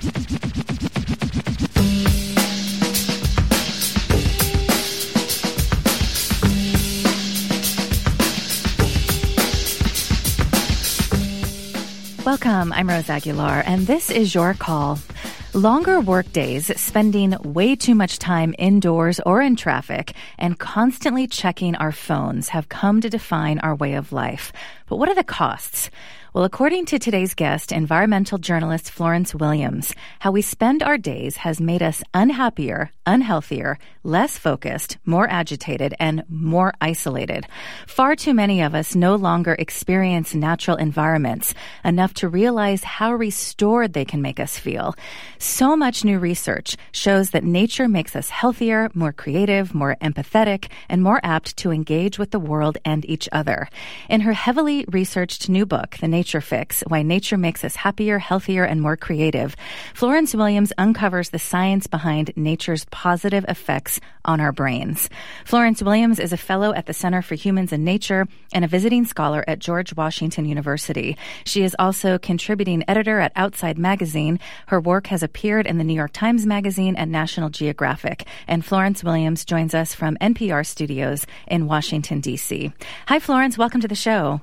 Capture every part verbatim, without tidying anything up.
Welcome, I'm Rose Aguilar, and this is Your Call. Longer work days, spending way too much time indoors or in traffic, and constantly checking our phones have come to define our way of life. But what are the costs? Well, according to today's guest, environmental journalist Florence Williams, how we spend our days has made us unhappier, unhealthier, less focused, more agitated, and more isolated. Far too many of us no longer experience natural environments enough to realize how restored they can make us feel. So much new research shows that nature makes us healthier, more creative, more empathetic, and more apt to engage with the world and each other. In her heavily researched new book, The Nature Fix, Why Nature Makes Us Happier, Healthier, and More Creative, Florence Williams uncovers the science behind nature's positive effects on our brains. Florence Williams is a fellow at the Center for Humans and Nature and a visiting scholar at George Washington University. She is also contributing editor at Outside Magazine. Her work has appeared in the New York Times Magazine and National Geographic. And Florence Williams joins us from N P R studios in Washington, D C. Hi, Florence. Welcome to the show.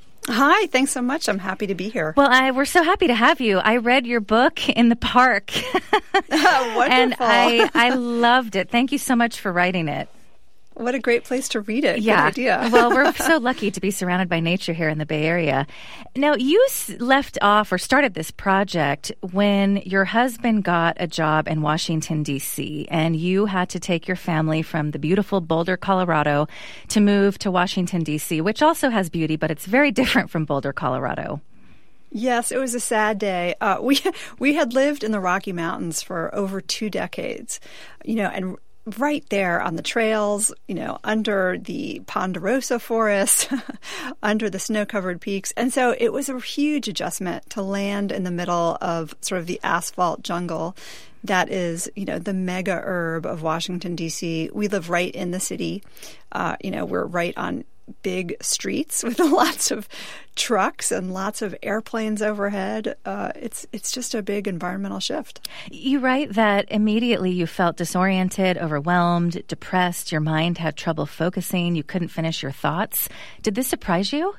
Hi, thanks so much. I'm happy to be here. Well, I, we're so happy to have you. I read your book in the park. Wonderful. And I, I loved it. Thank you so much for writing it. What a great place to read it. Yeah. Good idea. Well, we're so lucky to be surrounded by nature here in the Bay Area. Now, you left off or started this project when your husband got a job in Washington, D C, and you had to take your family from the beautiful Boulder, Colorado, to move to Washington, D C, which also has beauty, but it's very different from Boulder, Colorado. Yes, it was a sad day. Uh, we we had lived in the Rocky Mountains for over two decades, you know, and right there on the trails, you know, under the Ponderosa Forest, under the snow-covered peaks. And so it was a huge adjustment to land in the middle of sort of the asphalt jungle that is, you know, the mega urb of Washington, D C. We live right in the city. Uh, you know, we're right on big streets with lots of trucks and lots of airplanes overhead. Uh, it's it's just a big environmental shift. You write that immediately you felt disoriented, overwhelmed, depressed. Your mind had trouble focusing. You couldn't finish your thoughts. Did this surprise you?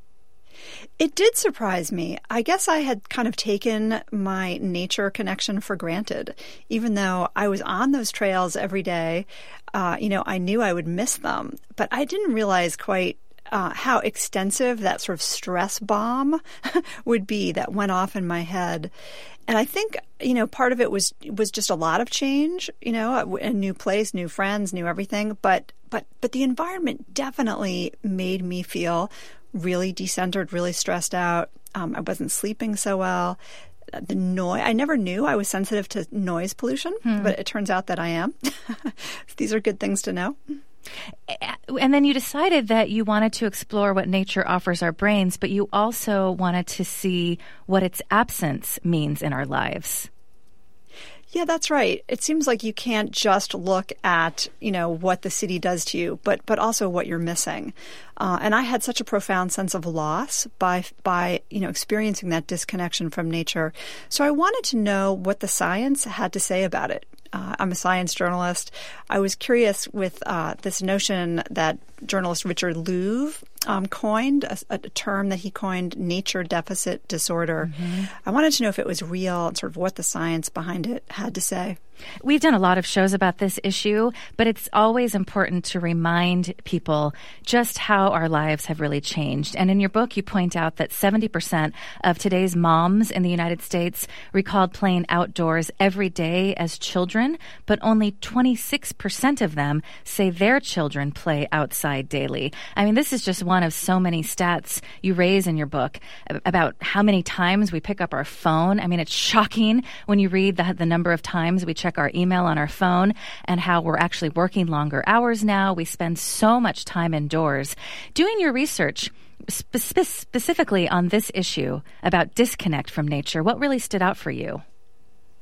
It did surprise me. I guess I had kind of taken my nature connection for granted. Even though I was on those trails every day, uh, you know, I knew I would miss them. But I didn't realize quite uh, how extensive that sort of stress bomb would be that went off in my head. And I think, you know, part of it was was just a lot of change, you know, a new place, new friends, new everything. But but but the environment definitely made me feel really decentered, really stressed out. Um, I wasn't sleeping so well. The noise, I never knew I was sensitive to noise pollution, hmm. but it turns out that I am. These are good things to know. And then you decided that you wanted to explore what nature offers our brains, but you also wanted to see what its absence means in our lives. Yeah, that's right. It seems like you can't just look at, you know, what the city does to you, but but also what you're missing. Uh, and I had such a profound sense of loss by by you know experiencing that disconnection from nature. So I wanted to know what the science had to say about it. Uh, I'm a science journalist. I was curious with uh, this notion that journalist Richard Louv um, coined, a, a term that he coined, nature deficit disorder. Mm-hmm. I wanted to know if it was real and sort of what the science behind it had to say. We've done a lot of shows about this issue, but it's always important to remind people just how our lives have really changed. And in your book, you point out that seventy percent of today's moms in the United States recalled playing outdoors every day as children, but only twenty-six percent of them say their children play outside daily. I mean, this is just one of so many stats you raise in your book about how many times we pick up our phone. I mean, it's shocking when you read the, the number of times we check our email on our phone and how we're actually working longer hours now. We spend so much time indoors. Doing your research spe- specifically on this issue about disconnect from nature, what really stood out for you?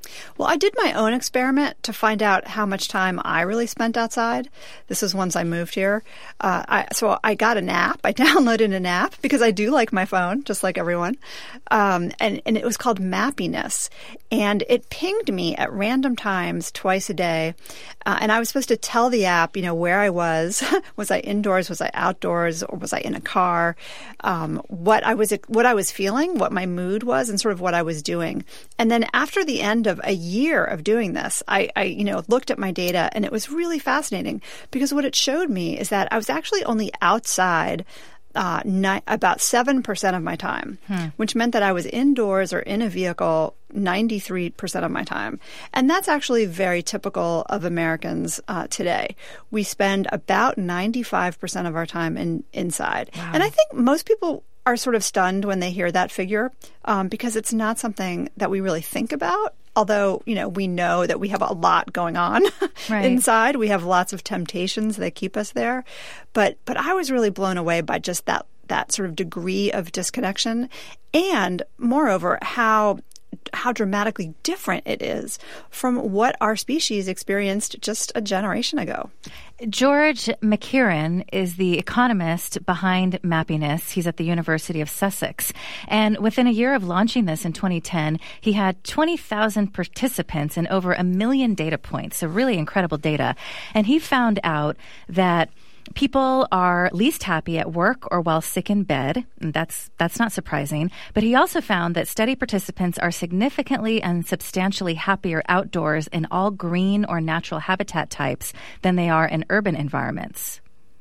Well, I did my own experiment to find out how much time I really spent outside. This was once I moved here. Uh, I, so I got an app. I downloaded an app because I do like my phone, just like everyone. Um, and, and it was called Mappiness. And it pinged me at random times twice a day. Uh, and I was supposed to tell the app, you know, where I was. Was I indoors? Was I outdoors? Or was I in a car? Um, what I was, what I was feeling, what my mood was, and sort of what I was doing. And then after the end of a year of doing this, I, I, you know, looked at my data, and it was really fascinating because what it showed me is that I was actually only outside uh, ni- about seven percent of my time, hmm. which meant that I was indoors or in a vehicle ninety-three percent of my time. And that's actually very typical of Americans uh, today. We spend about ninety-five percent of our time in, inside. Wow. And I think most people are sort of stunned when they hear that figure um, because it's not something that we really think about. Although, you know, we know that we have a lot going on right. inside. We have lots of temptations that keep us there. But but I was really blown away by just that that sort of degree of disconnection and, moreover, how how dramatically different it is from what our species experienced just a generation ago. George McKeeran is the economist behind Mappiness. He's at the University of Sussex. And within a year of launching this in twenty ten, he had twenty thousand participants and over a million data points. So really incredible data. And he found out that people are least happy at work or while sick in bed. That's that's not surprising. But he also found that study participants are significantly and substantially happier outdoors in all green or natural habitat types than they are in urban environments.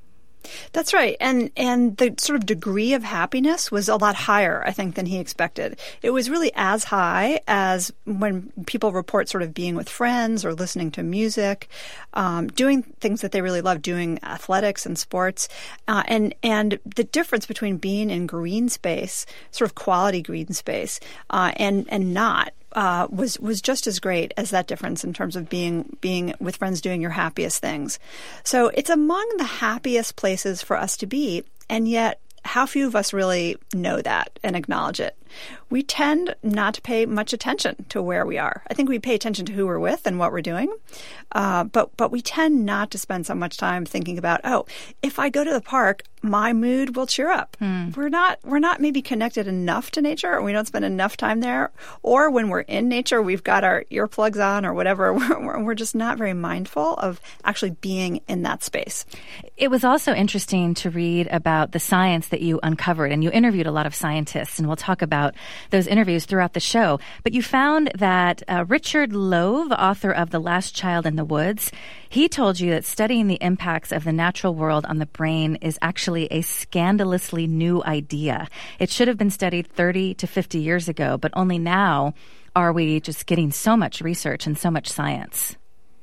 That's right. And and the sort of degree of happiness was a lot higher, I think, than he expected. It was really as high as when people report sort of being with friends or listening to music, um, doing things that they really love, doing athletics and sports. Uh, and, and the difference between being in green space, sort of quality green space, uh, and, and not, Uh, was was just as great as that difference in terms of being being with friends doing your happiest things. So it's among the happiest places for us to be, and yet how few of us really know that and acknowledge it. We tend not to pay much attention to where we are. I think we pay attention to who we're with and what we're doing, uh, but but we tend not to spend so much time thinking about, oh, if I go to the park, my mood will cheer up. Hmm. We're not we're not maybe connected enough to nature, or we don't spend enough time there. Or when we're in nature, we've got our earplugs on or whatever. We're, we're just not very mindful of actually being in that space. It was also interesting to read about the science that you uncovered, and you interviewed a lot of scientists, and we'll talk about those interviews throughout the show. But you found that uh, Richard Louv, author of The Last Child in the Woods, he told you that studying the impacts of the natural world on the brain is actually a scandalously new idea. It should have been studied thirty to fifty years ago, but only now are we just getting so much research and so much science.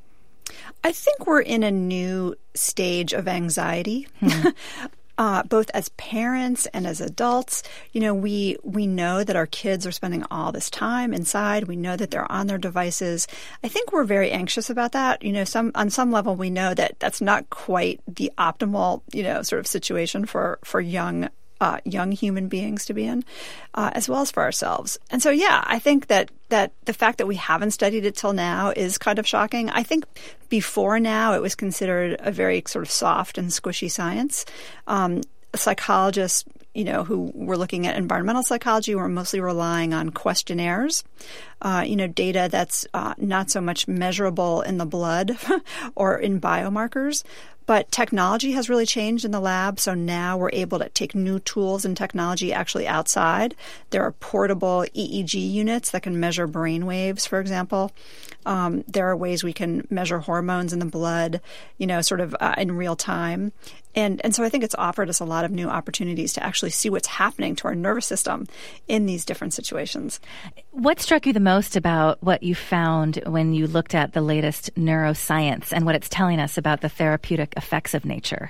I think we're in a new stage of anxiety. Hmm. Uh, both as parents and as adults. You know, we we know that our kids are spending all this time inside. We know that they're on their devices. I think we're very anxious about that. You know, some on some level, we know that that's not quite the optimal, you know, sort of situation for, for young Uh, young human beings to be in, uh, as well as for ourselves. And so, yeah, I think that, that the fact that we haven't studied it till now is kind of shocking. I think before now it was considered a very sort of soft and squishy science. Um, psychologists, you know, who were looking at environmental psychology were mostly relying on questionnaires, uh, you know, data that's uh, not so much measurable in the blood or in biomarkers. But technology has really changed in the lab, so now we're able to take new tools and technology actually outside. There are portable E E G units that can measure brain waves, for example. Um, there are ways we can measure hormones in the blood, you know, sort of uh, in real time. And and so I think it's offered us a lot of new opportunities to actually see what's happening to our nervous system in these different situations. What struck you the most about what you found when you looked at the latest neuroscience and what it's telling us about the therapeutic effects of nature?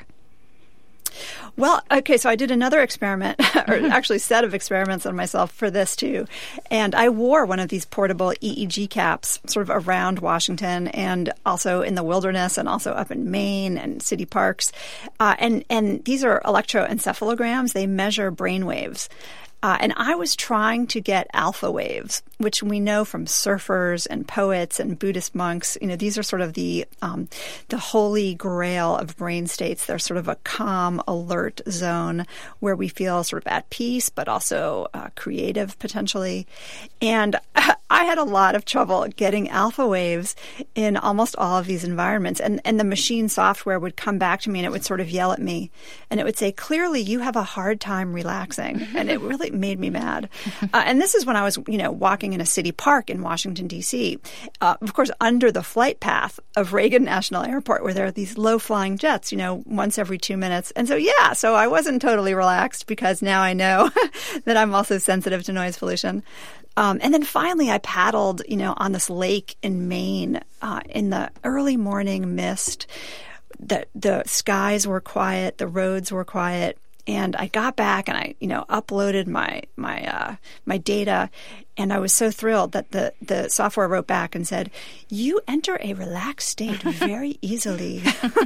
Well, okay, so I did another experiment, or actually set of experiments on myself for this too. And I wore one of these portable E E G caps sort of around Washington and also in the wilderness and also up in Maine and city parks. Uh, and, and these are electroencephalograms. They measure brain waves. Uh, and I was trying to get alpha waves, which we know from surfers and poets and Buddhist monks. You know, these are sort of the um, the holy grail of brain states. They're sort of a calm, alert zone where we feel sort of at peace, but also uh, creative potentially. And I had a lot of trouble getting alpha waves in almost all of these environments. And, and the machine software would come back to me and it would sort of yell at me. And it would say, clearly, you have a hard time relaxing. And it really made me mad. Uh, and this is when I was, you know, walking in a city park in Washington, D C, uh, of course, under the flight path of Reagan National Airport, where there are these low-flying jets, you know, once every two minutes. And so, yeah, so I wasn't totally relaxed because now I know that I'm also sensitive to noise pollution. Um, and then finally, I paddled, you know, on this lake in Maine uh, in the early morning mist. The the skies were quiet, the roads were quiet, and I got back and I, you know, uploaded my my uh, my data, and I was so thrilled that the the software wrote back and said, "You enter a relaxed state very easily."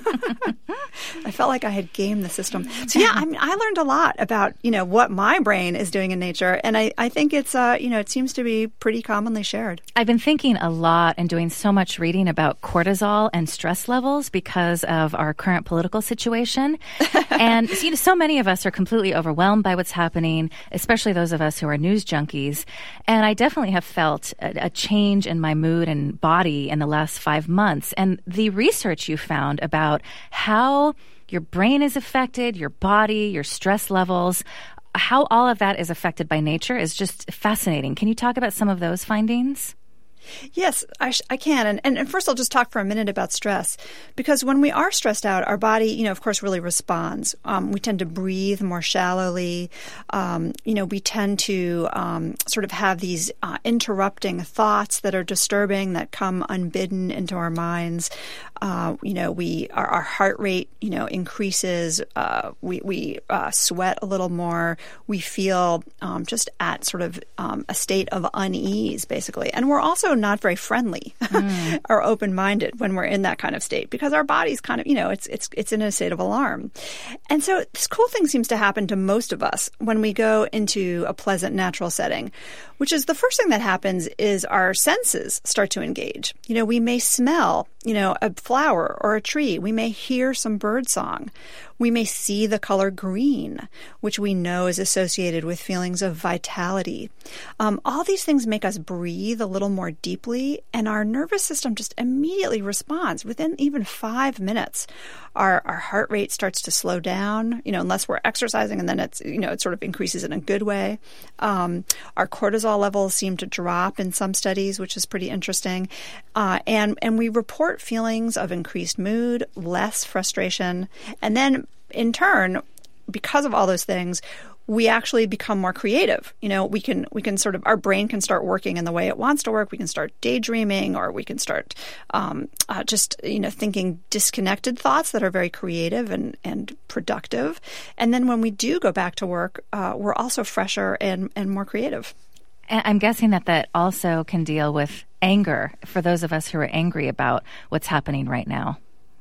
I felt like I had gamed the system. So yeah, I mean, I learned a lot about, you know, what my brain is doing in nature, and I, I think it's uh you know it seems to be pretty commonly shared. I've been thinking a lot and doing so much reading about cortisol and stress levels because of our current political situation, and you know, so many of us are completely overwhelmed by what's happening, especially those of us who are news junkies. And I definitely have felt a, a change in my mood and body in the last five months. And the research you found about how your brain is affected, your body, your stress levels, how all of that is affected by nature is just fascinating. Can you talk about some of those findings? Yes, I, sh- I can. And, and, and first I'll just talk for a minute about stress, because when we are stressed out, our body, you know, of course, really responds. Um, we tend to breathe more shallowly. Um, you know, we tend to um, sort of have these uh, interrupting thoughts that are disturbing that come unbidden into our minds. Uh, you know, we our, our heart rate, you know, increases. Uh, we we uh, sweat a little more. We feel um, just at sort of um, a state of unease, basically. And we're also not very friendly mm. or open-minded when we're in that kind of state, because our body's kind of, you know, it's it's it's in a state of alarm. And so this cool thing seems to happen to most of us when we go into a pleasant natural setting, which is the first thing that happens is our senses start to engage. You know, we may smell, you know, a flower or a tree. We may hear some bird song. We may see the color green, which we know is associated with feelings of vitality. Um, all these things make us breathe a little more deeply, and our nervous system just immediately responds. Within even five minutes, our, our heart rate starts to slow down, you know, unless we're exercising, and then it's, you know, it sort of increases in a good way. Um, our cortisol levels seem to drop in some studies, which is pretty interesting. Uh, and, and we report feelings of increased mood, less frustration, and then in turn, because of all those things, we actually become more creative. You know, we can we can sort of, our brain can start working in the way it wants to work. We can start daydreaming, or we can start um, uh, just, you know, thinking disconnected thoughts that are very creative and, and productive. And then when we do go back to work, uh, we're also fresher and, and more creative. And I'm guessing that that also can deal with anger for those of us who are angry about what's happening right now.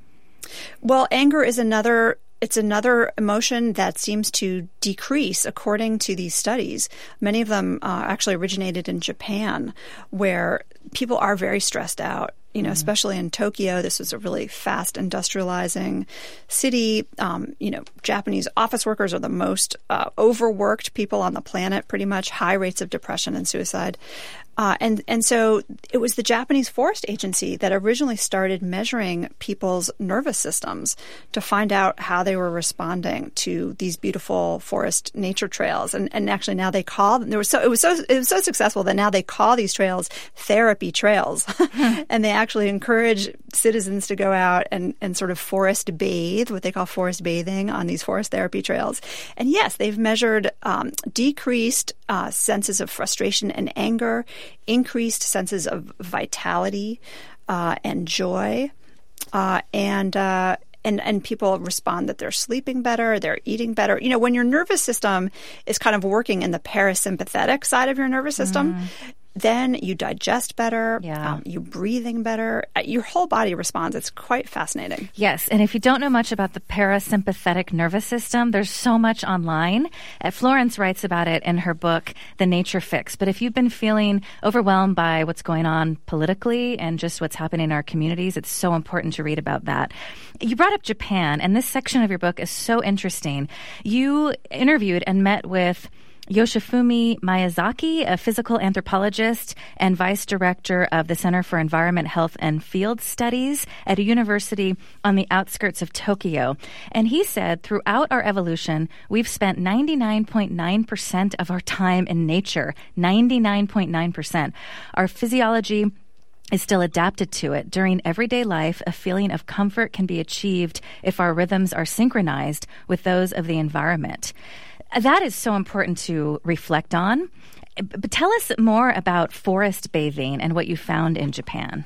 Well, anger is another It's another emotion that seems to decrease according to these studies. Many of them uh, actually originated in Japan, where people are very stressed out. You know, mm-hmm. especially in Tokyo, this was a really fast industrializing city. Um, you know, Japanese office workers are the most uh, overworked people on the planet, pretty much, high rates of depression and suicide. Uh, and, and so it was the Japanese Forest Agency that originally started measuring people's nervous systems to find out how they were responding to these beautiful forest nature trails. And, and actually now they call them, there was so, it was so, it was so successful that now they call these trails therapy trails. And they actually encourage citizens to go out and, and sort of forest bathe, what they call forest bathing, on these forest therapy trails. And yes, they've measured um, decreased uh, senses of frustration and anger, increased senses of vitality uh, and joy, uh, and uh, and and people respond that they're sleeping better, they're eating better. You know, when your nervous system is kind of working in the parasympathetic side of your nervous system, mm. then you digest better, yeah. um, you're breathing better, your whole body responds. It's quite fascinating. Yes, and if you don't know much about the parasympathetic nervous system, there's so much online. Uh, Florence writes about it in her book, The Nature Fix. But if you've been feeling overwhelmed by what's going on politically and just what's happening in our communities, it's so important to read about that. You brought up Japan, and this section of your book is so interesting. You interviewed and met with Yoshifumi Miyazaki, a physical anthropologist and vice director of the Center for Environment, Health, and Field Studies at a university on the outskirts of Tokyo. And he said, throughout our evolution, we've spent ninety-nine point nine percent of our time in nature. ninety-nine point nine percent. Our physiology is still adapted to it. During everyday life, a feeling of comfort can be achieved if our rhythms are synchronized with those of the environment. That is so important to reflect on. But tell us more about forest bathing and what you found in Japan.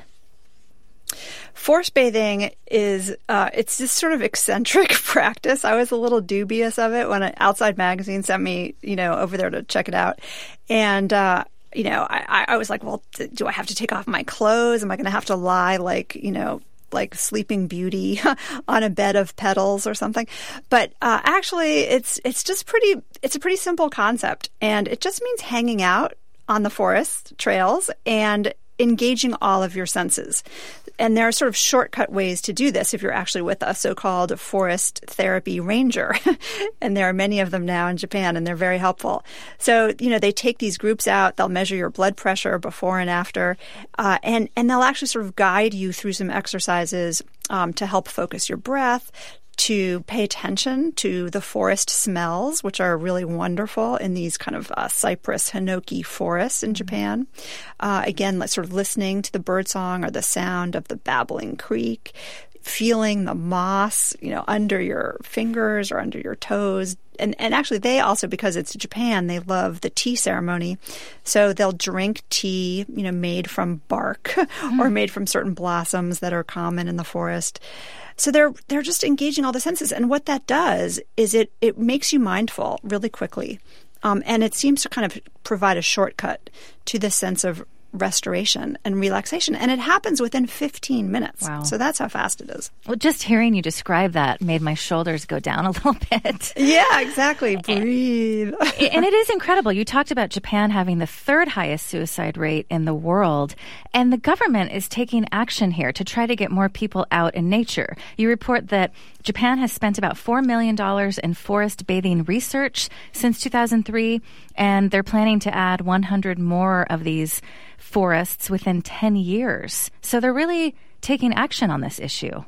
Forest bathing is, uh, it's this sort of eccentric practice. I was a little dubious of it when an Outside Magazine sent me, you know, over there to check it out. And, uh, you know, I, I was like, well, do I have to take off my clothes? Am I going to have to lie like, you know, like Sleeping Beauty on a bed of petals or something? But uh, actually, it's it's just pretty. It's a pretty simple concept, and it just means hanging out on the forest trails and engaging all of your senses. And there are sort of shortcut ways to do this if you're actually with a so-called forest therapy ranger. And there are many of them now in Japan, and they're very helpful. So, you know, they take these groups out, they'll measure your blood pressure before and after, uh, and, and they'll actually sort of guide you through some exercises um, to help focus your breath, to pay attention to the forest smells, which are really wonderful in these kind of uh, cypress hinoki forests in Japan. Uh, again, sort of listening to the birdsong or the sound of the babbling creek, feeling the moss, you know, under your fingers or under your toes. And, and actually, they also, because it's Japan, they love the tea ceremony. So they'll drink tea, you know, made from bark mm. or made from certain blossoms that are common in the forest. So they're they're just engaging all the senses. And what that does is it, it makes you mindful really quickly. Um, and it seems to kind of provide a shortcut to the sense of restoration and relaxation. And it happens within fifteen minutes. Wow. So that's how fast it is. Well, just hearing you describe that made my shoulders go down a little bit. Yeah, exactly. Breathe. And it is incredible. You talked about Japan having the third highest suicide rate in the world. And the government is taking action here to try to get more people out in nature. You report that Japan has spent about four million dollars in forest bathing research since two thousand three, and they're planning to add one hundred more of these forests within ten years. So they're really taking action on this issue.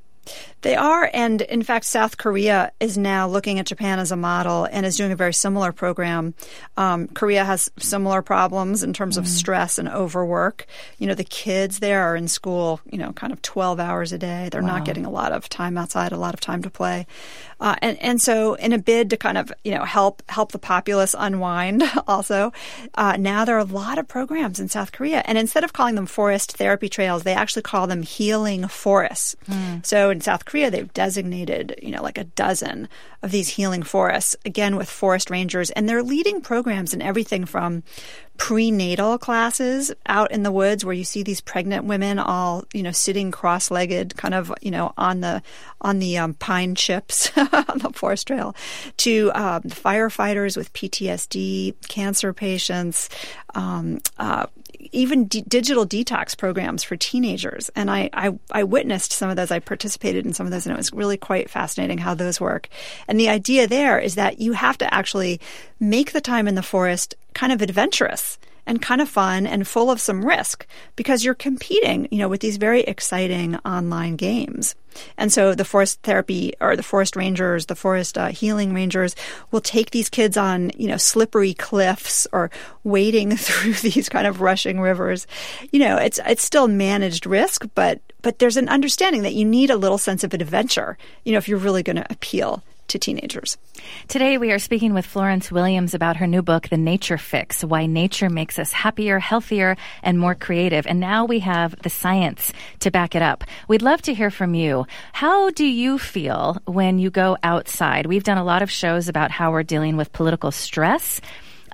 They are, and in fact, South Korea is now looking at Japan as a model and is doing a very similar program. Um, Korea has similar problems in terms mm. of stress and overwork. You know, the kids there are in school, you know, kind of twelve hours a day. They're wow. not getting a lot of time outside, a lot of time to play. Uh, and, and so in a bid to kind of, you know, help help the populace unwind also, uh, now there are a lot of programs in South Korea. And instead of calling them forest therapy trails, they actually call them healing forests. Mm. So in South Korea, they've designated, you know, like a dozen of these healing forests, again, with forest rangers. And they're leading programs in everything from prenatal classes out in the woods where you see these pregnant women all, you know, sitting cross-legged kind of, you know, on the on the um, pine chips on the forest trail, to um, firefighters with P T S D, cancer patients, um, uh, even d- digital detox programs for teenagers. And I, I, I witnessed some of those. I participated in some of those, and it was really quite fascinating how those work. And the idea there is that you have to actually make the time in the forest kind of adventurous and kind of fun and full of some risk, because you're competing, you know, with these very exciting online games. And so the forest therapy or the forest rangers, the forest uh, healing rangers will take these kids on, you know, slippery cliffs or wading through these kind of rushing rivers. You know, it's it's still managed risk, but but there's an understanding that you need a little sense of adventure, you know, if you're really going to appeal to teenagers. Today, we are speaking with Florence Williams about her new book, The Nature Fix, Why Nature Makes Us Happier, Healthier, and More Creative. And now we have the science to back it up. We'd love to hear from you. How do you feel when you go outside? We've done a lot of shows about how we're dealing with political stress.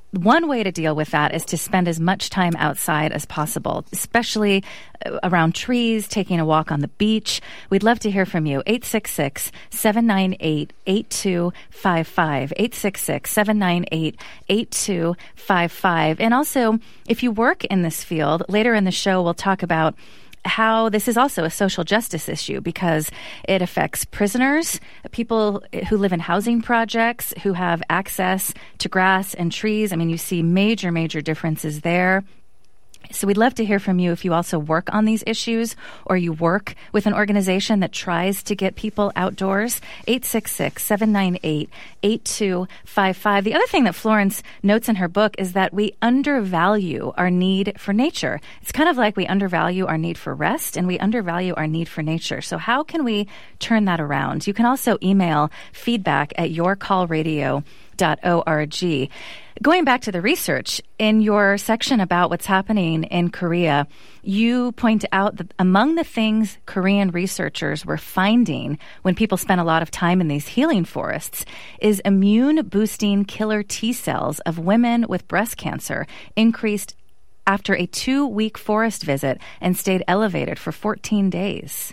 one way to deal with that is to spend as much time outside as possible, especially around trees, taking a walk on the beach. We'd love to hear from you. eight six six, seven nine eight, eight two five five. eight six six, seven nine eight, eight two five five. And also, if you work in this field, later in the show, we'll talk about how this is also a social justice issue because it affects prisoners, people who live in housing projects, who have access to grass and trees. I mean, you see major, major differences there. So we'd love to hear from you if you also work on these issues or you work with an organization that tries to get people outdoors. eight six six, seven nine eight, eight two five five. The other thing that Florence notes in her book is that we undervalue our need for nature. It's kind of like we undervalue our need for rest and we undervalue our need for nature. So how can we turn that around? You can also email feedback at your call radio dot org. Going back to the research, in your section about what's happening in Korea, you point out that among the things Korean researchers were finding when people spent a lot of time in these healing forests is immune-boosting killer T cells of women with breast cancer increased after a two-week forest visit and stayed elevated for fourteen days.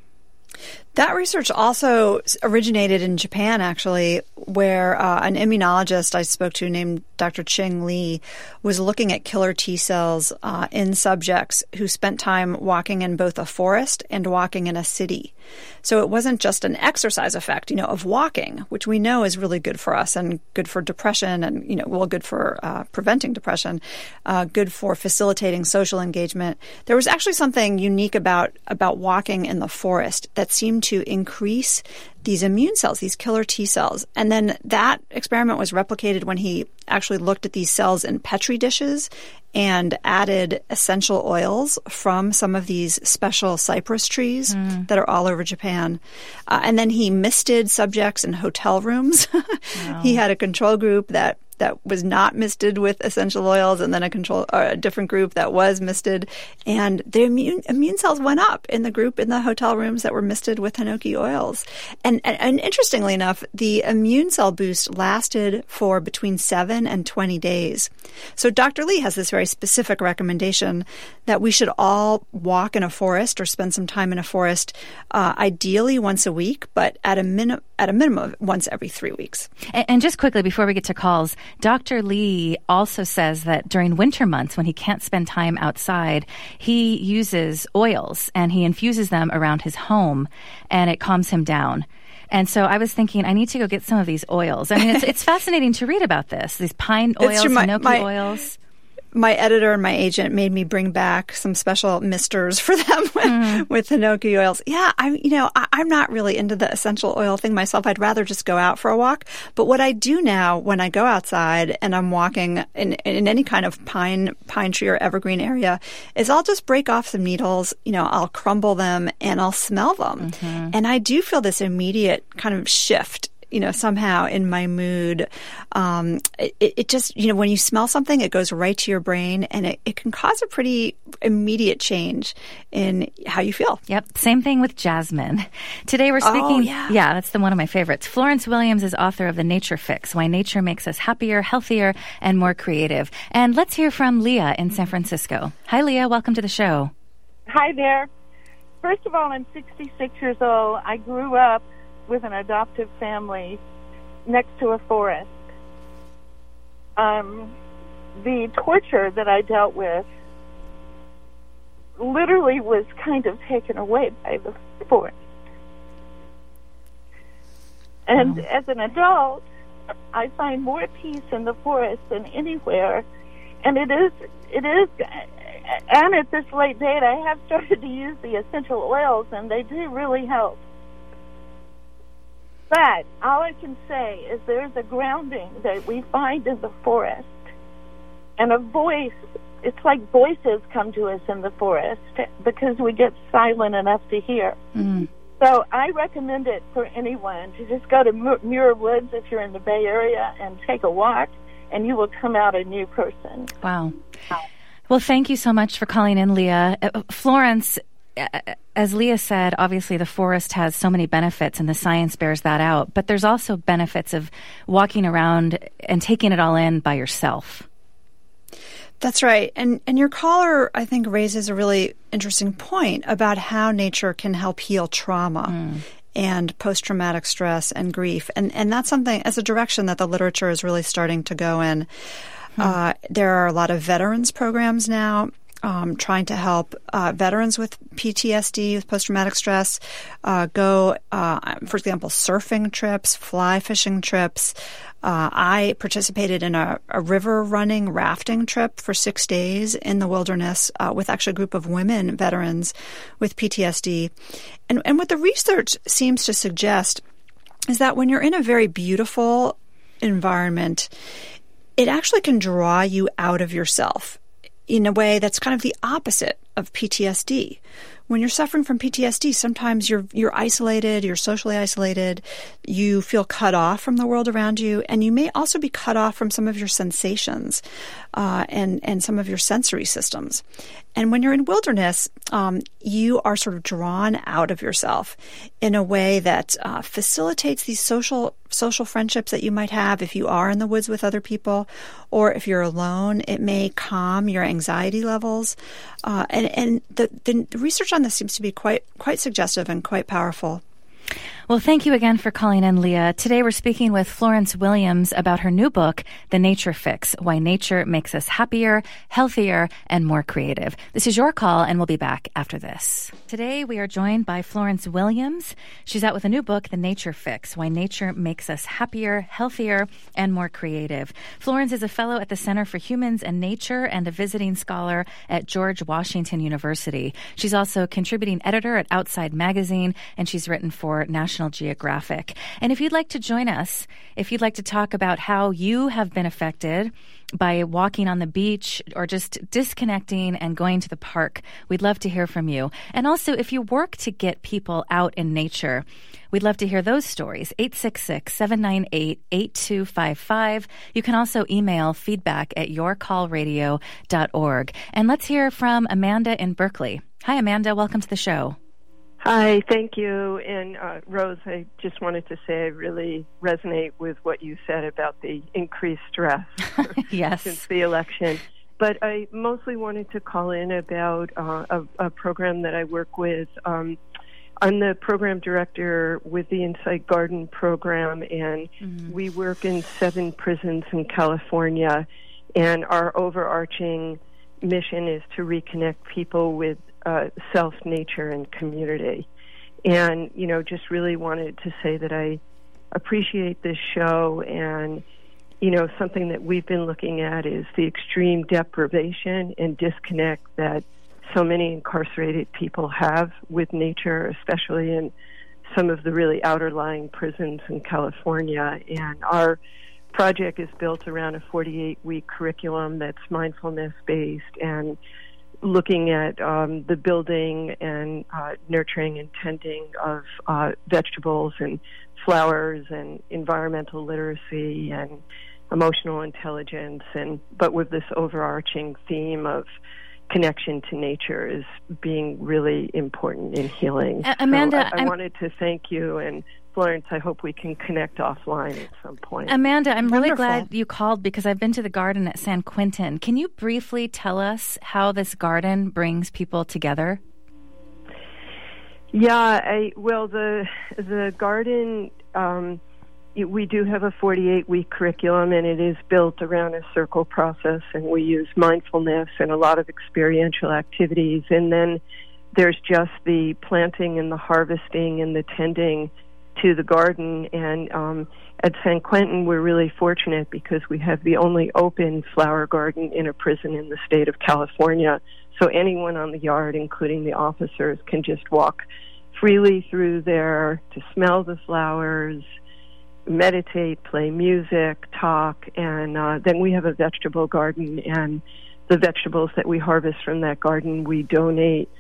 That research also originated in Japan, actually, where uh, an immunologist I spoke to named Doctor Ching Lee was looking at killer T cells uh, in subjects who spent time walking in both a forest and walking in a city. So it wasn't just an exercise effect, you know, of walking, which we know is really good for us and good for depression and, you know, well, good for uh, preventing depression, uh, good for facilitating social engagement. There was actually something unique about, about walking in the forest that seemed to increase these immune cells, these killer T cells. And then that experiment was replicated when he actually looked at these cells in Petri dishes and added essential oils from some of these special cypress trees mm. that are all over Japan. Uh, and then he misted subjects in hotel rooms. Wow. He had a control group that that was not misted with essential oils, and then a control or a different group that was misted, and the immune immune cells went up in the group in the hotel rooms that were misted with hinoki oils. And, and and interestingly enough, the immune cell boost lasted for between seven and twenty days. So Doctor Lee has this very specific recommendation that we should all walk in a forest or spend some time in a forest, uh, ideally once a week, but at a min at a minimum once every three weeks. And, and just quickly before we get to calls, Doctor Lee also says that during winter months when he can't spend time outside, he uses oils and he infuses them around his home and it calms him down. And so I was thinking, I need to go get some of these oils. I mean, it's, it's fascinating to read about this, these pine oils, my, hinoki my, oils. My editor and my agent made me bring back some special misters for them with, mm. with hinoki oils. Yeah, I'm, you know, I, I'm not really into the essential oil thing myself. I'd rather just go out for a walk. But what I do now when I go outside and I'm walking in, in any kind of pine, pine tree or evergreen area is I'll just break off some needles, you know, I'll crumble them and I'll smell them. Mm-hmm. And I do feel this immediate kind of shift, you know, somehow in my mood. Um, it, it just, you know, when you smell something, it goes right to your brain and it, it can cause a pretty immediate change in how you feel. Yep. Same thing with jasmine. Today we're speaking. Oh, yeah. yeah, that's the one of my favorites. Florence Williams is author of The Nature Fix, Why Nature Makes Us Happier, Healthier, and More Creative. And let's hear from Leah in San Francisco. Hi, Leah. Welcome to the show. Hi there. First of all, I'm sixty-six years old. I grew up with an adoptive family next to a forest. Um, the torture that I dealt with literally was kind of taken away by the forest. And oh. as an adult, I find more peace in the forest than anywhere. And it is, it is, and at this late date, I have started to use the essential oils, and they do really help. But all I can say is there's a grounding that we find in the forest, and a voice. It's like voices come to us in the forest because we get silent enough to hear. Mm. So I recommend it for anyone to just go to Muir Woods if you're in the Bay Area and take a walk, and you will come out a new person. Wow. Well, thank you so much for calling in, Leah. Uh, Florence, as Leah said, obviously the forest has so many benefits and the science bears that out, but there's also benefits of walking around and taking it all in by yourself. That's right. And and your caller, I think, raises a really interesting point about how nature can help heal trauma mm. and post-traumatic stress and grief. And and that's something, as a direction that the literature is really starting to go in. Hmm. Uh, there are a lot of veterans programs now um, trying to help uh, veterans with P T S D, with post-traumatic stress, uh, go, uh, for example, surfing trips, fly fishing trips. Uh, I participated in a, a river running rafting trip for six days in the wilderness uh, with actually a group of women veterans with P T S D. And, and what the research seems to suggest is that when you're in a very beautiful environment, it actually can draw you out of yourself in a way that's kind of the opposite of P T S D. When you're suffering from P T S D, sometimes you're you're isolated, you're socially isolated, you feel cut off from the world around you, and you may also be cut off from some of your sensations uh, and, and some of your sensory systems. And when you're in wilderness, um, you are sort of drawn out of yourself in a way that uh, facilitates these social social friendships that you might have if you are in the woods with other people, or if you're alone. It may calm your anxiety levels, uh, and and the, the research on this seems to be quite quite suggestive and quite powerful. Well, thank you again for calling in, Leah. Today we're speaking with Florence Williams about her new book, The Nature Fix, Why Nature Makes Us Happier, Healthier, and More Creative. This is Your Call, and we'll be back after this. Today we are joined by Florence Williams. She's out with a new book, The Nature Fix, Why Nature Makes Us Happier, Healthier, and More Creative. Florence is a fellow at the Center for Humans and Nature and a visiting scholar at George Washington University. She's also a contributing editor at Outside Magazine, and she's written for National Geographic. And if you'd like to join us, if you'd like to talk about how you have been affected by walking on the beach or just disconnecting and going to the park, we'd love to hear from you. And also, if you work to get people out in nature, we'd love to hear those stories. eight six six, seven nine eight, eight two five five. You can also email feedback at your call radio dot org. And let's hear from Amanda in Berkeley. Hi, Amanda. Welcome to the show. Hi, thank you. And uh, Rose, I just wanted to say I really resonate with what you said about the increased stress yes. since the election. But I mostly wanted to call in about uh, a, a program that I work with. Um, I'm the program director with the Insight Garden program, and mm-hmm. we work in seven prisons in California. And our overarching mission is to reconnect people with Uh, self, nature, and community. And, you know, just really wanted to say that I appreciate this show, and, you know, something that we've been looking at is the extreme deprivation and disconnect that so many incarcerated people have with nature, especially in some of the really outer-lying prisons in California. And our project is built around a forty-eight week curriculum that's mindfulness-based and looking at um, the building and uh, nurturing and tending of uh, vegetables and flowers and environmental literacy and emotional intelligence, and but with this overarching theme of connection to nature is being really important in healing. Uh, Amanda, so I, I wanted to thank you, and Florence, I hope we can connect offline at some point. Amanda, I'm Wonderful. really glad you called because I've been to the garden at San Quentin. Can you briefly tell us how this garden brings people together? Yeah, I, well, the the garden, um, we do have a forty-eight week curriculum, and it is built around a circle process, and we use mindfulness and a lot of experiential activities. And then there's just the planting and the harvesting and the tending to the garden. And um, at San Quentin, we're really fortunate because we have the only open flower garden in a prison in the state of California. So anyone on the yard, including the officers, can just walk freely through there to smell the flowers, meditate, play music, talk, and uh, then we have a vegetable garden, and the vegetables that we harvest from that garden we donate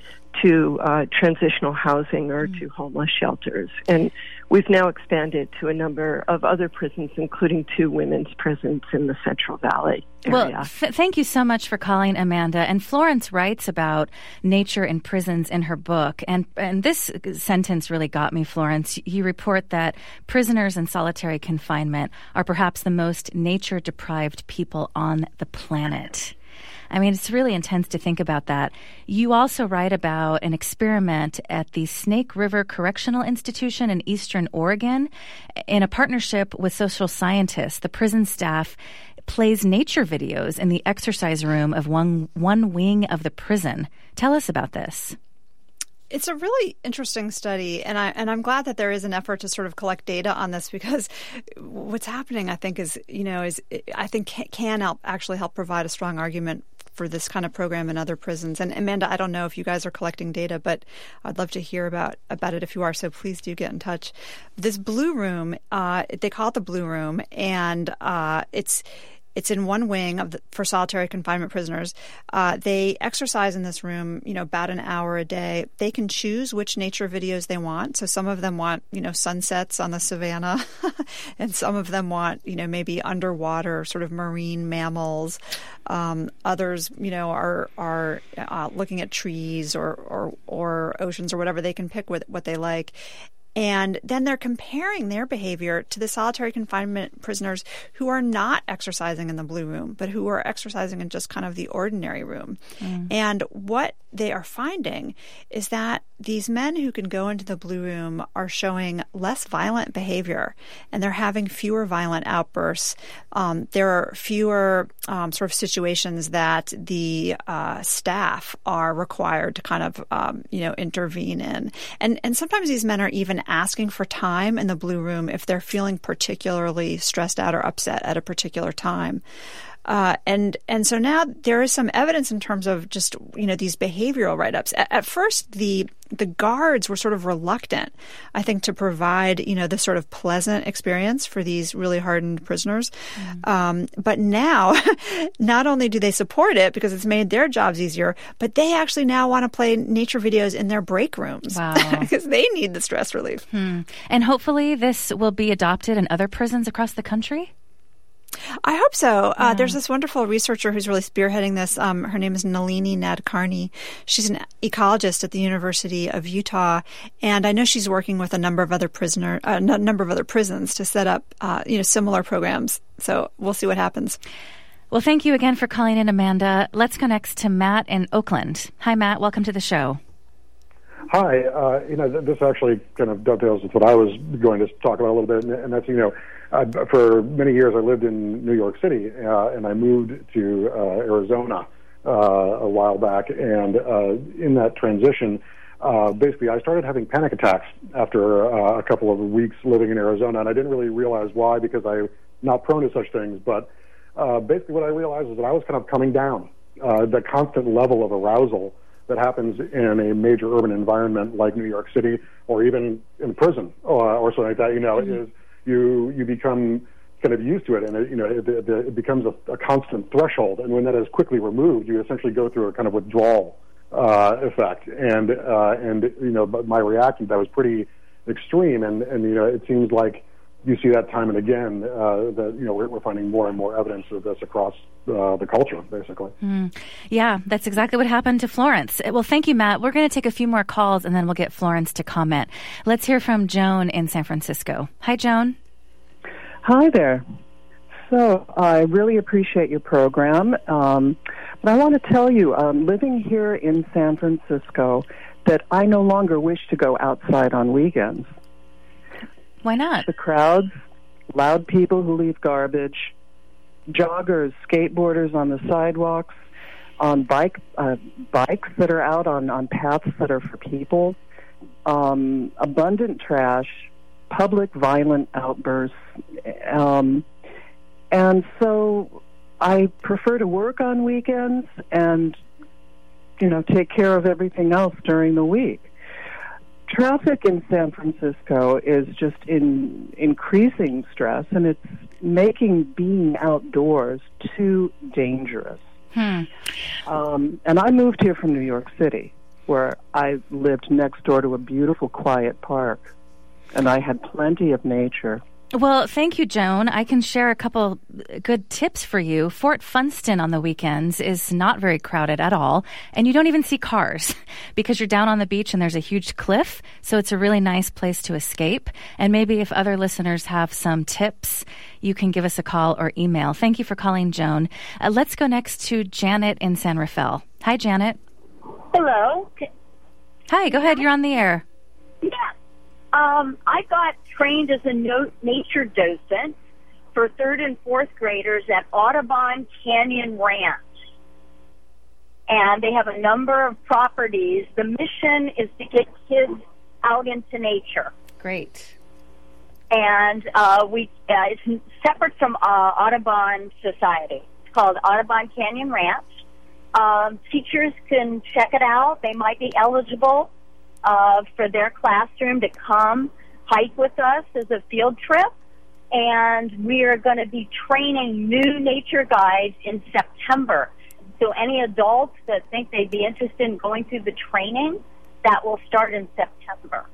to uh, transitional housing or mm-hmm. to homeless shelters. And we've now expanded to a number of other prisons, including two women's prisons in the Central Valley area. Well, th- thank you so much for calling, Amanda. And Florence writes about nature in prisons in her book. And, and this sentence really got me, Florence. You report that prisoners in solitary confinement are perhaps the most nature-deprived people on the planet. I mean, it's really intense to think about that. You also write about an experiment at the Snake River Correctional Institution in Eastern Oregon. In a partnership with social scientists, the prison staff plays nature videos in the exercise room of one, one wing of the prison. Tell us about this. It's a really interesting study, and I and I'm glad that there is an effort to sort of collect data on this, because what's happening, I think, is you know is I think can help actually help provide a strong argument for this kind of program in other prisons. And Amanda, I don't know if you guys are collecting data, but I'd love to hear about about it if you are. So please do get in touch. This Blue Room, uh, they call it the Blue Room, and uh, it's. It's in one wing of the, for solitary confinement prisoners. Uh, they exercise in this room, you know, about an hour a day. They can choose which nature videos they want. So some of them want, you know, sunsets on the savannah, and some of them want, you know, maybe underwater sort of marine mammals. Um, others, you know, are are uh, looking at trees or, or or oceans or whatever. They can pick what what they like. And then they're comparing their behavior to the solitary confinement prisoners who are not exercising in the Blue Room, but who are exercising in just kind of the ordinary room. Mm. And what they are finding is that these men who can go into the Blue Room are showing less violent behavior, and they're having fewer violent outbursts. Um, there are fewer um, sort of situations that the uh, staff are required to kind of, um, you know, intervene in. And, and sometimes these men are even asking for time in the Blue Room if they're feeling particularly stressed out or upset at a particular time. Uh, and and so now there is some evidence in terms of just, you know, these behavioral write-ups. At, at first, the the guards were sort of reluctant, I think, to provide, you know, this sort of pleasant experience for these really hardened prisoners. Mm. Um, but now, not only do they support it because it's made their jobs easier, but they actually now want to play nature videos in their break rooms. Wow. Because they need the stress relief. Hmm. And hopefully this will be adopted in other prisons across the country? I hope so. Yeah. Uh, there's this wonderful researcher who's really spearheading this. Um, her name is Nalini Nadkarni. She's an ecologist at the University of Utah, and I know she's working with a number of other prisoner, uh, a number of other prisons to set up, uh, you know, similar programs. So we'll see what happens. Well, thank you again for calling in, Amanda. Let's go next to Matt in Oakland. Hi, Matt. Welcome to the show. Hi. Uh, you know, this actually kind of dovetails with what I was going to talk about a little bit, and that's, you know, Uh, for many years, I lived in New York City, uh, and I moved to uh, Arizona uh, a while back. And uh, in that transition, uh, basically, I started having panic attacks after uh, a couple of weeks living in Arizona, and I didn't really realize why, because I'm not prone to such things. But uh, basically, what I realized is that I was kind of coming down. Uh, the constant level of arousal that happens in a major urban environment like New York City, or even in prison, or, or something like that, you know, mm-hmm. is you you become kind of used to it, and it, you know it, it, it becomes a, a constant threshold. And when that is quickly removed, you essentially go through a kind of withdrawal uh, effect. And uh, and you know, but my reaction to that was pretty extreme. And, and you know, it seems like you see that time and again. Uh, that you know, we're, we're finding more and more evidence of this across uh, the culture, basically. Mm. Yeah, that's exactly what happened to Florence. Well, thank you, Matt. We're going to take a few more calls, and then we'll get Florence to comment. Let's hear from Joan in San Francisco. Hi, Joan. Hi there. So I really appreciate your program, um, but I want to tell you, um, living here in San Francisco, that I no longer wish to go outside on weekends. Why not? The crowds, loud people who leave garbage, joggers, skateboarders on the sidewalks, on bike uh, bikes that are out on, on paths that are for people, um, abundant trash, public violent outbursts. Um, and so I prefer to work on weekends and, you know, take care of everything else during the week. Traffic in San Francisco is just in increasing stress, and it's making being outdoors too dangerous. Hmm. Um, and I moved here from New York City. where I lived next door to a beautiful, quiet park, and I had plenty of nature. Well, thank you, Joan. I can share a couple good tips for you. Fort Funston on the weekends is not very crowded at all, and you don't even see cars because you're down on the beach and there's a huge cliff, so it's a really nice place to escape. And maybe if other listeners have some tips, you can give us a call or email. Thank you for calling, Joan. Uh, let's go next to Janet in San Rafael. Hi, Janet. Hello. Hi, go ahead. You're on the air. Yeah. Um, I got trained as a no- nature docent for third and fourth graders at Audubon Canyon Ranch. And they have a number of properties. The mission is to get kids out into nature. Great. And uh, we uh, it's separate from uh, Audubon Society. It's called Audubon Canyon Ranch. Um, teachers can check it out. They might be eligible Uh, for their classroom to come hike with us as a field trip. And we are going to be training new nature guides in September. So any adults that think they'd be interested in going through the training, that will start in September.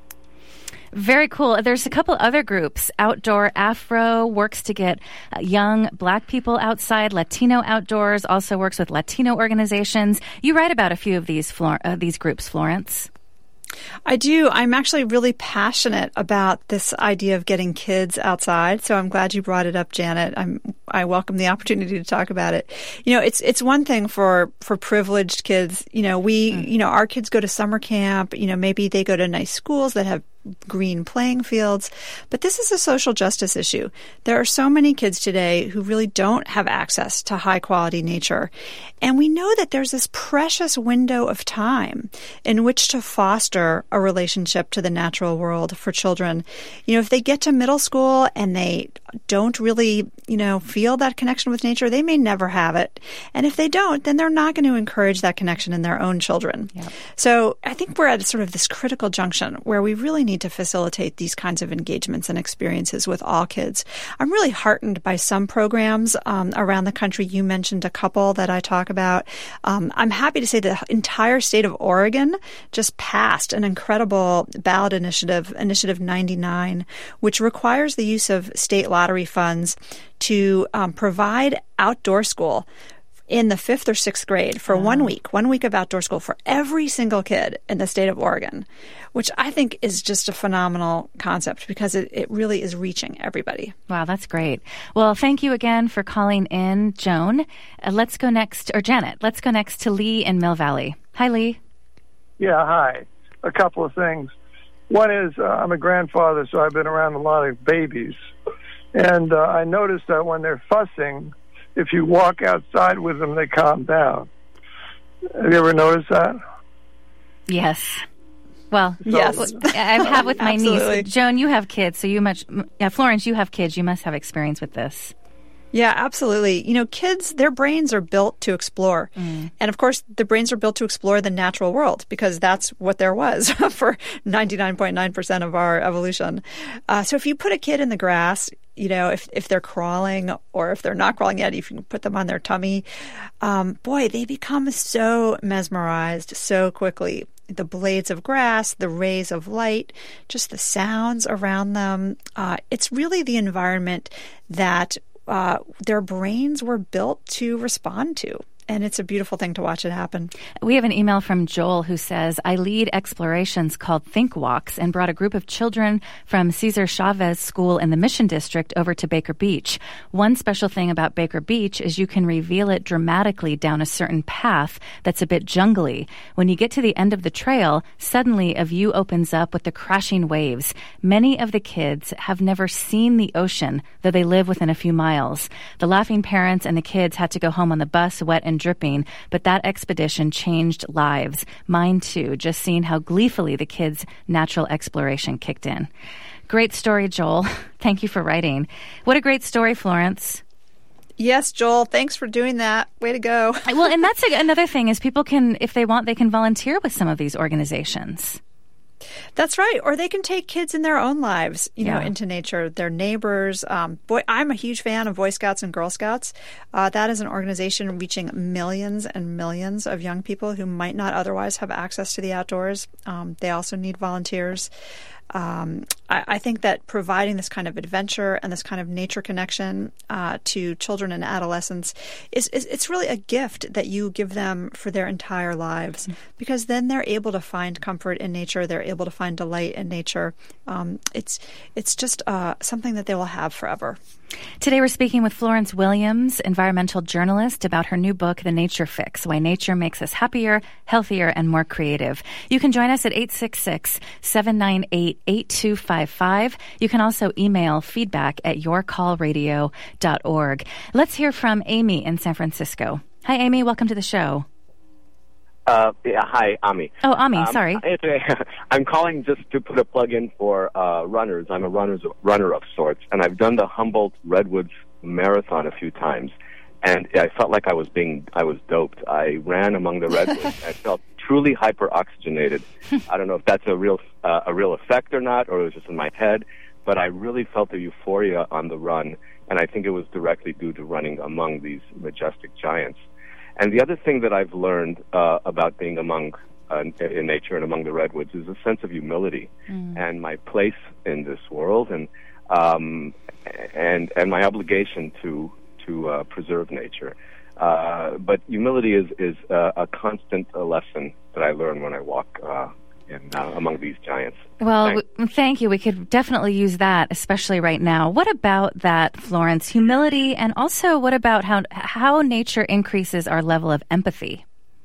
Very cool. There's a couple other groups. Outdoor Afro works to get young Black people outside. Latino Outdoors also works with Latino organizations. You write about a few of these, Flor- uh, these groups, Florence. I do. I'm actually really passionate about this idea of getting kids outside. So I'm glad you brought it up, Janet. I'm, I welcome the opportunity to talk about it. You know, it's it's one thing for, for privileged kids. You know, we, mm. you know, our kids go to summer camp. You know, maybe they go to nice schools that have green playing fields. But this is a social justice issue. There are so many kids today who really don't have access to high quality nature. And we know that there's this precious window of time in which to foster a relationship to the natural world for children. You know, if they get to middle school and they don't really, you know, feel that connection with nature, they may never have it. And if they don't, then they're not going to encourage that connection in their own children. Yep. So I think we're at sort of this critical junction where we really need to facilitate these kinds of engagements and experiences with all kids. I'm really heartened by some programs um, around the country. You mentioned a couple that I talk about. Um, I'm happy to say the entire state of Oregon just passed an incredible ballot initiative, Initiative ninety-nine, which requires the use of state lottery funds to um, provide outdoor school in the fifth or sixth grade for oh. one week, one week of outdoor school for every single kid in the state of Oregon, which I think is just a phenomenal concept because it, it really is reaching everybody. Wow, that's great. Well, thank you again for calling in, Joan. Uh, let's go next, or Janet, let's go next to Lee in Mill Valley. Hi, Lee. Yeah, hi. A couple of things. One is uh, I'm a grandfather, so I've been around a lot of babies. And uh, I noticed that when they're fussing, if you walk outside with them, they calm down. Have you ever noticed that? Yes. Well, so, yes. I have with my niece. Joan, you have kids, so you much. Yeah, Florence, you have kids. You must have experience with this. Yeah, absolutely. You know, kids, their brains are built to explore. Mm. And of course, the brains are built to explore the natural world because that's what there was for ninety-nine point nine percent of our evolution. Uh, so if you put a kid in the grass, you know, if, if they're crawling or if they're not crawling yet, if you can put them on their tummy, um, boy, they become so mesmerized so quickly. The blades of grass, the rays of light, just the sounds around them. Uh, it's really the environment that Uh, their brains were built to respond to. And it's a beautiful thing to watch it happen. We have an email from Joel who says, I lead explorations called Think Walks and brought a group of children from Cesar Chavez School in the Mission District over to Baker Beach. One special thing about Baker Beach is you can reveal it dramatically down a certain path that's a bit jungly. When you get to the end of the trail, suddenly a view opens up with the crashing waves. Many of the kids have never seen the ocean, though they live within a few miles. The laughing parents and the kids had to go home on the bus, wet and dripping, but that expedition changed lives. Mine too, just seeing how gleefully the kids' natural exploration kicked in. Great story, Joel. Thank you for writing. What a great story, Florence. Yes, Joel, thanks for doing that. Way to go. Well, and that's a, another thing is people can, if they want, they can volunteer with some of these organizations. That's right. Or they can take kids in their own lives, you know, Yeah. into nature, their neighbors. Um, boy, I'm a huge fan of Boy Scouts and Girl Scouts. Uh, that is an organization reaching millions and millions of young people who might not otherwise have access to the outdoors. Um, they also need volunteers. Um, I, I think that providing this kind of adventure and this kind of nature connection uh, to children and adolescents is, is it's really a gift that you give them for their entire lives, mm-hmm. because then they're able to find comfort in nature. They're able to find delight in nature. Um, it's it's just uh, something that they will have forever. Today we're speaking with Florence Williams, environmental journalist, about her new book, The Nature Fix, Why Nature Makes Us Happier, Healthier, and More Creative. You can join us at eight six six, seven nine eight, eight two five five. You can also email feedback at your call radio dot org. Let's hear from Amy in San Francisco. Hi, Amy. Welcome to the show. Uh, yeah, hi, Ami. Oh, Ami, um, sorry. I'm calling just to put a plug in for uh, runners. I'm a runner's, runner of sorts, and I've done the Humboldt Redwoods Marathon a few times, and I felt like I was being, I was doped. I ran among the redwoods. I felt truly hyper-oxygenated. I don't know if that's a real, uh, a real effect or not, or it was just in my head, but I really felt the euphoria on the run, and I think it was directly due to running among these majestic giants. And the other thing that I've learned uh, about being among uh, in nature and among the redwoods is a sense of humility mm. and my place in this world, and um, and and my obligation to to uh, preserve nature. Uh, but humility is is uh, a constant uh, lesson that I learn when I walk uh, in, uh, among these giants. Well, w- thank you. We could definitely use that, especially right now. What about that, Florence? Humility, and also what about how how nature increases our level of empathy?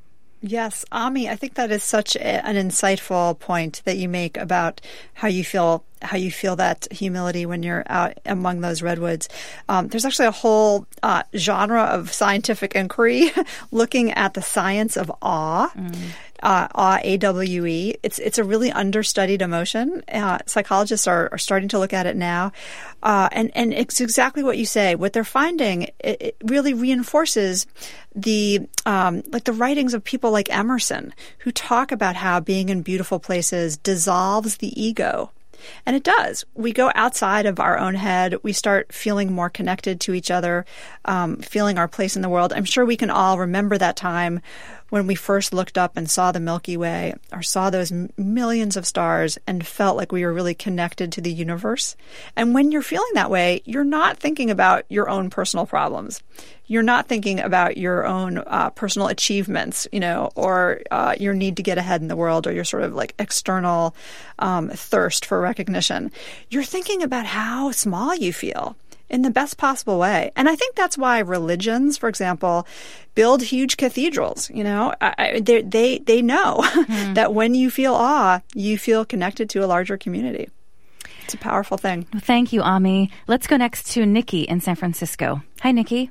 Yes, Ami, I think that is such a, an insightful point that you make about how you feel how you feel that humility when you're out among those redwoods. Um, there's actually a whole uh, genre of scientific inquiry looking at the science of awe. Mm. Uh, awe, A W E. It's it's a really understudied emotion. Uh, psychologists are, are starting to look at it now, uh, and and it's exactly what you say. What they're finding, it, it really reinforces the um, like the writings of people like Emerson, who talk about how being in beautiful places dissolves the ego. And it does. We go outside of our own head. We start feeling more connected to each other, um, feeling our place in the world. I'm sure we can all remember that time when we first looked up and saw the Milky Way or saw those m- millions of stars and felt like we were really connected to the universe. And when you're feeling that way, you're not thinking about your own personal problems. You're not thinking about your own uh, personal achievements, you know, or uh, your need to get ahead in the world, or your sort of like external um, thirst for recognition. You're thinking about how small you feel in the best possible way. And I think that's why religions, for example, build huge cathedrals. You know, I, they they they know mm. that when you feel awe, you feel connected to a larger community. It's a powerful thing. Well, thank you, Ami. Let's go next to Nikki in San Francisco. Hi, Nikki.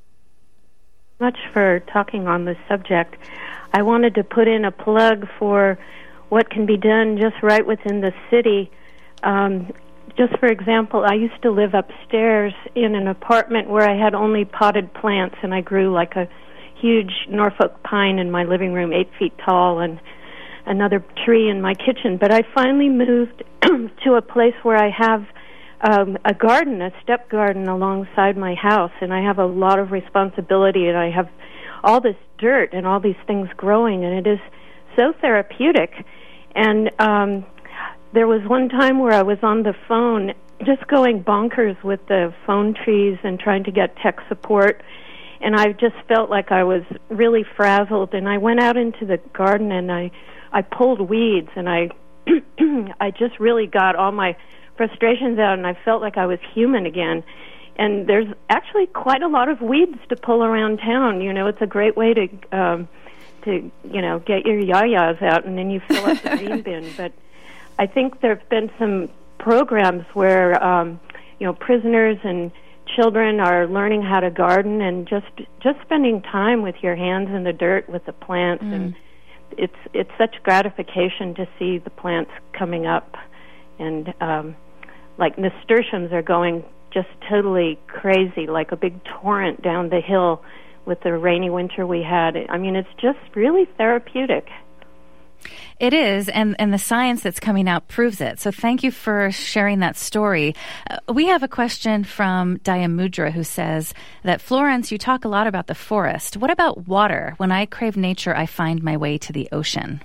Much for talking on this subject. I wanted to put in a plug for what can be done just right within the city. Um, just for example, I used to live upstairs in an apartment where I had only potted plants, and I grew like a huge Norfolk pine in my living room, eight feet tall, and another tree in my kitchen. But I finally moved to a place where I have Um, a garden, a step garden alongside my house, and I have a lot of responsibility, and I have all this dirt and all these things growing, and it is so therapeutic. And um, there was one time where I was on the phone just going bonkers with the phone trees and trying to get tech support, and I just felt like I was really frazzled, and I went out into the garden and I, I pulled weeds, and I, I just really got all my frustrations out, and I felt like I was human again. And there's actually quite a lot of weeds to pull around town. You know, it's a great way to, um, to you know, get your yayas out, and then you fill up the green bin. But I think there have been some programs where, um, you know, prisoners and children are learning how to garden, and just just spending time with your hands in the dirt with the plants, mm. and it's it's such gratification to see the plants coming up. And um, like nasturtiums are going just totally crazy, like a big torrent down the hill with the rainy winter we had. I mean, it's just really therapeutic. It is, and, and the science that's coming out proves it. So thank you for sharing that story. Uh, we have a question from Dayamudra who says that, Florence, you talk a lot about the forest. What about water? When I crave nature, I find my way to the ocean.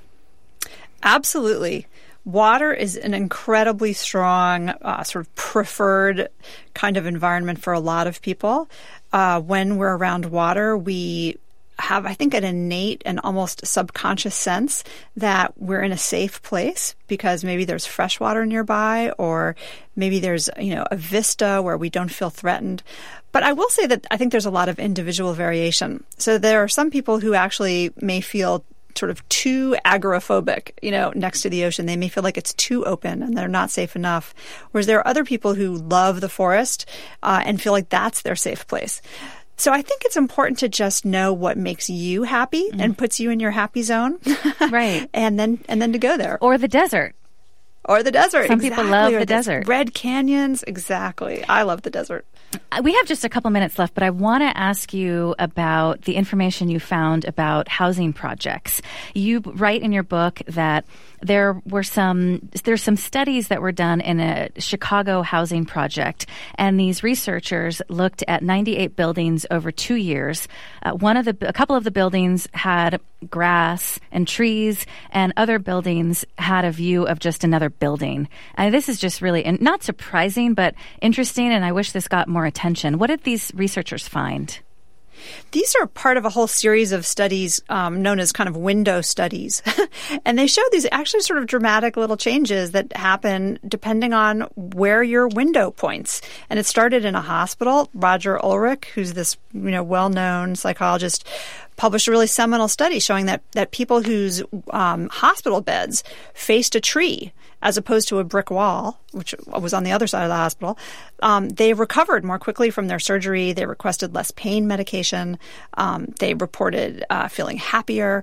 Absolutely. Water is an incredibly strong, uh, sort of preferred kind of environment for a lot of people. Uh, when we're around water, we have, I think, an innate and almost subconscious sense that we're in a safe place because maybe there's fresh water nearby, or maybe there's, you know, a vista where we don't feel threatened. But I will say that I think there's a lot of individual variation. So there are some people who actually may feel sort of too agoraphobic, you know, next to the ocean. They may feel like it's too open and they're not safe enough. Whereas there are other people who love the forest uh, and feel like that's their safe place. So I think it's important to just know what makes you happy mm. and puts you in your happy zone. Right. And then and then to go there. Or the desert. Or the desert. Some exactly. people love or the desert. Red canyons. Exactly. I love the desert. We have just a couple minutes left, but I want to ask you about the information you found about housing projects. You write in your book that there were some there's some studies that were done in a Chicago housing project, and these researchers looked at ninety-eight buildings over two years. Uh, one of the a couple of the buildings had grass and trees, and other buildings had a view of just another building. And this is just really not surprising, but interesting, and I wish this got more attention. What did these researchers find? These are part of a whole series of studies um, known as kind of window studies. And they show these actually sort of dramatic little changes that happen depending on where your window points. And it started in a hospital. Roger Ulrich, who's this, you know, well-known psychologist, published a really seminal study showing that, that people whose um, hospital beds faced a tree as opposed to a brick wall, which was on the other side of the hospital, um, they recovered more quickly from their surgery. They requested less pain medication. Um, they reported uh, feeling happier.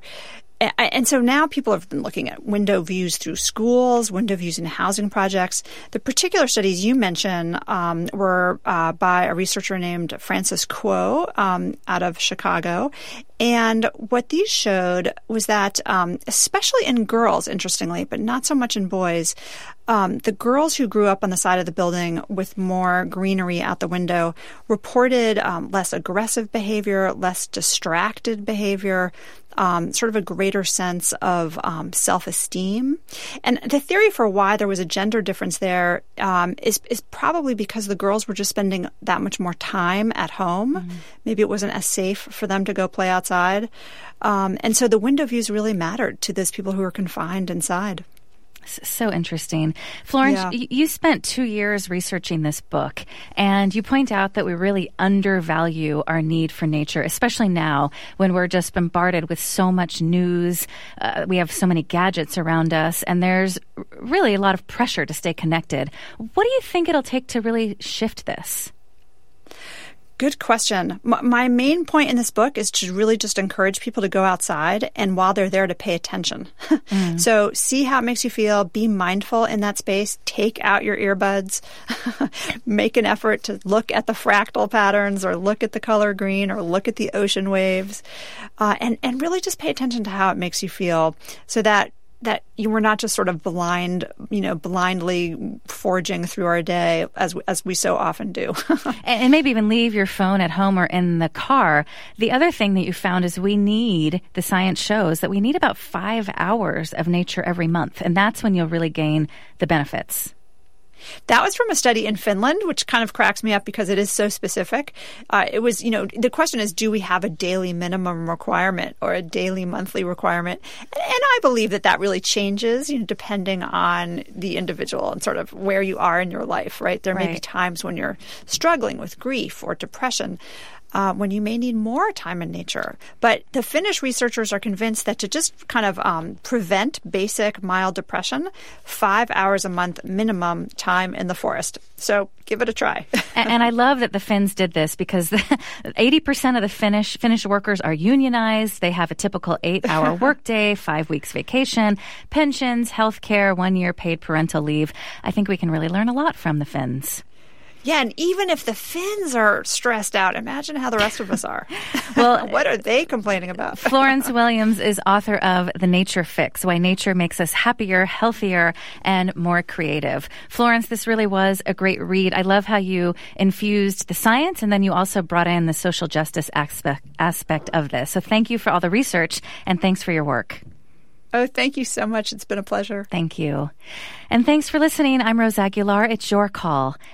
And so now people have been looking at window views through schools, window views in housing projects. The particular studies you mentioned um, were uh, by a researcher named Francis Kuo um, out of Chicago. And what these showed was that, um, especially in girls, interestingly, but not so much in boys, um, the girls who grew up on the side of the building with more greenery out the window reported um, less aggressive behavior, less distracted behavior, Um, sort of a greater sense of um, self-esteem. And the theory for why there was a gender difference there um, is, is probably because the girls were just spending that much more time at home. Mm-hmm. Maybe it wasn't as safe for them to go play outside. Um, and so the window views really mattered to those people who were confined inside. So interesting. Florence, yeah. you spent two years researching this book, and you point out that we really undervalue our need for nature, especially now when we're just bombarded with so much news. Uh, we have so many gadgets around us, and there's really a lot of pressure to stay connected. What do you think it'll take to really shift this? Good question. My main point in this book is to really just encourage people to go outside, and while they're there, to pay attention. Mm. So see how it makes you feel. Be mindful in that space. Take out your earbuds. Make an effort to look at the fractal patterns, or look at the color green, or look at the ocean waves, uh, and and really just pay attention to how it makes you feel, so that that you were not just sort of blind, you know, blindly forging through our day as as we so often do. And maybe even leave your phone at home or in the car. The other thing that you found is we need, the science shows that we need about five hours of nature every month. And that's when you'll really gain the benefits. That was from a study in Finland, which kind of cracks me up because it is so specific. Uh, it was, you know, the question is, do we have a daily minimum requirement or a daily monthly requirement? And, and I believe that that really changes, you know, depending on the individual and sort of where you are in your life, right? There may right. be times when you're struggling with grief or depression, Uh, when you may need more time in nature. But the Finnish researchers are convinced that to just kind of um, prevent basic mild depression, five hours a month minimum time in the forest. So give it a try. and, and I love that the Finns did this, because eighty percent of the Finnish Finnish workers are unionized. They have a typical eight-hour workday, five weeks vacation, pensions, health care, one year paid parental leave. I think we can really learn a lot from the Finns. Yeah, and even if the Finns are stressed out, imagine how the rest of us are. Well, what are they complaining about? Florence Williams is author of The Nature Fix, Why Nature Makes Us Happier, Healthier, and More Creative. Florence, this really was a great read. I love how you infused the science, and then you also brought in the social justice aspect, aspect of this. So thank you for all the research, and thanks for your work. Oh, thank you so much. It's been a pleasure. Thank you. And thanks for listening. I'm Rose Aguilar. It's your call.